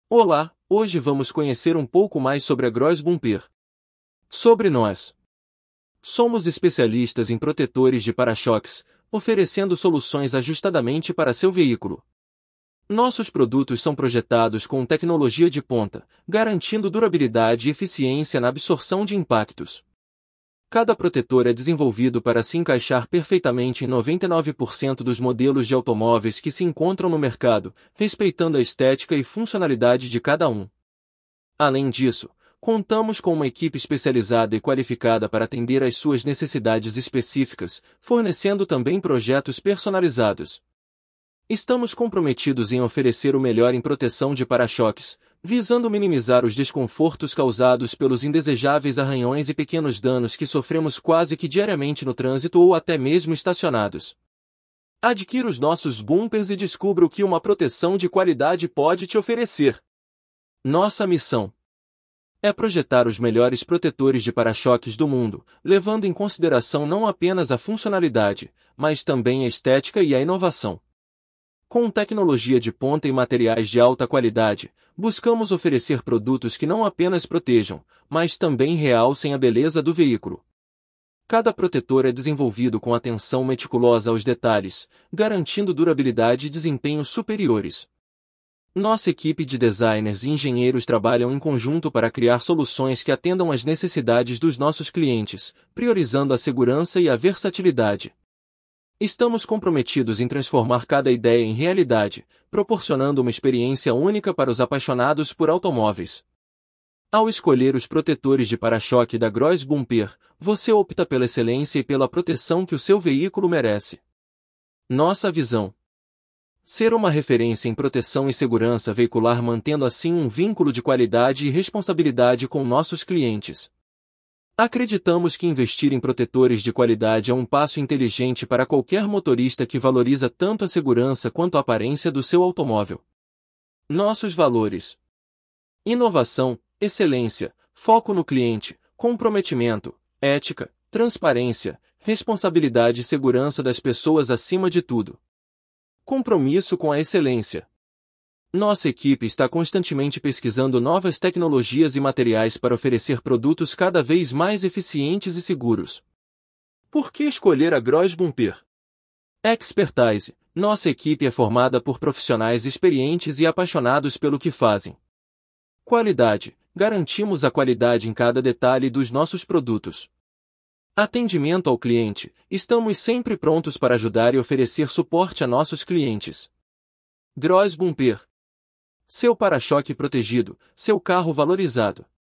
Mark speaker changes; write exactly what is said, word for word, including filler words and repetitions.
Speaker 1: Olá, hoje vamos conhecer um pouco mais sobre a Gross Bumper. Sobre nós. Somos especialistas em protetores de para-choques, oferecendo soluções ajustadamente para seu veículo. Nossos produtos são projetados com tecnologia de ponta, garantindo durabilidade e eficiência na absorção de impactos. Cada protetor é desenvolvido para se encaixar perfeitamente em noventa e nove por cento dos modelos de automóveis que se encontram no mercado, respeitando a estética e funcionalidade de cada um. Além disso, contamos com uma equipe especializada e qualificada para atender às suas necessidades específicas, fornecendo também projetos personalizados. Estamos comprometidos em oferecer o melhor em proteção de para-choques, visando minimizar os desconfortos causados pelos indesejáveis arranhões e pequenos danos que sofremos quase que diariamente no trânsito ou até mesmo estacionados. Adquira os nossos bumpers e descubra o que uma proteção de qualidade pode te oferecer. Nossa missão é projetar os melhores protetores de para-choques do mundo, levando em consideração não apenas a funcionalidade, mas também a estética e a inovação. Com tecnologia de ponta e materiais de alta qualidade, buscamos oferecer produtos que não apenas protejam, mas também realcem a beleza do veículo. Cada protetor é desenvolvido com atenção meticulosa aos detalhes, garantindo durabilidade e desempenho superiores. Nossa equipe de designers e engenheiros trabalham em conjunto para criar soluções que atendam às necessidades dos nossos clientes, priorizando a segurança e a versatilidade. Estamos comprometidos em transformar cada ideia em realidade, proporcionando uma experiência única para os apaixonados por automóveis. Ao escolher os protetores de para-choque da Gross Bumper, você opta pela excelência e pela proteção que o seu veículo merece. Nossa visão: ser uma referência em proteção e segurança veicular, mantendo assim um vínculo de qualidade e responsabilidade com nossos clientes. Acreditamos que investir em protetores de qualidade é um passo inteligente para qualquer motorista que valoriza tanto a segurança quanto a aparência do seu automóvel. Nossos valores: inovação, excelência, foco no cliente, comprometimento, ética, transparência, responsabilidade e segurança das pessoas acima de tudo. Compromisso com a excelência. Nossa equipe está constantemente pesquisando novas tecnologias e materiais para oferecer produtos cada vez mais eficientes e seguros. Por que escolher a Gross Bumper? Expertise. Nossa equipe é formada por profissionais experientes e apaixonados pelo que fazem. Qualidade. Garantimos a qualidade em cada detalhe dos nossos produtos. Atendimento ao cliente. Estamos sempre prontos para ajudar e oferecer suporte a nossos clientes. Gross Bumper. Seu para-choque protegido, seu carro valorizado.